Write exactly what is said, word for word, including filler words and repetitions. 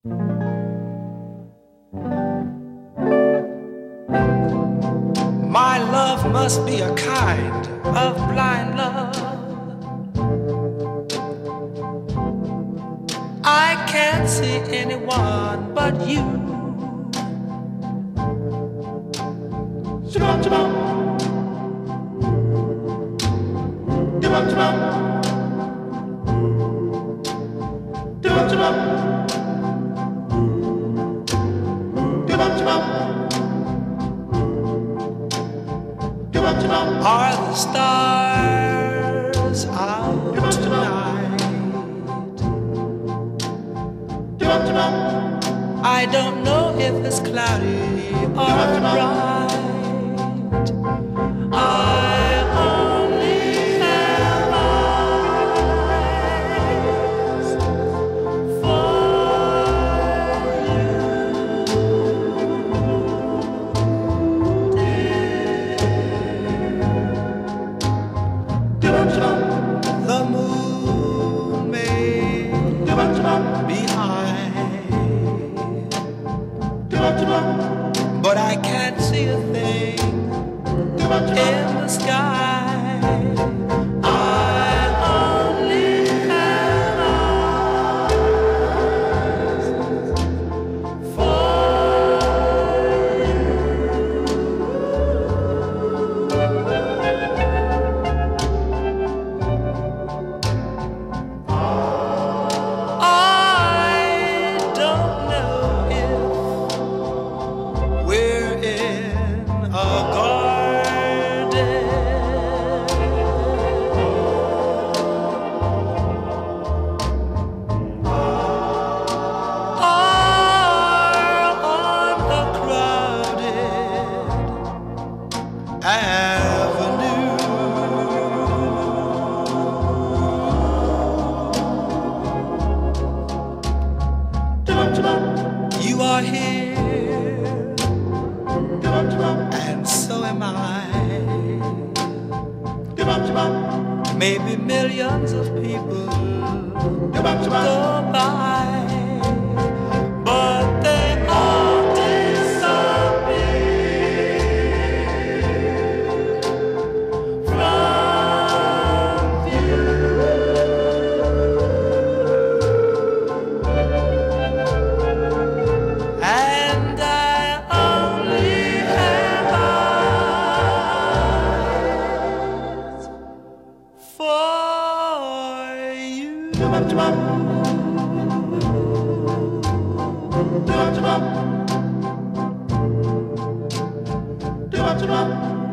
My love must be a kind of blind love. I can't see anyone but you. Shabam, shabam. Shabam, shabam. Shabam, shabam. Shabam, shabam. Are the stars out tonight? I don't know if it's cloudy or bright. I only have eyes for you. The moon may be high, but I can't see a thing in the sky. I only have eyes for avenue. You are here, and so am I. Maybe millions of people go by, but they all for you.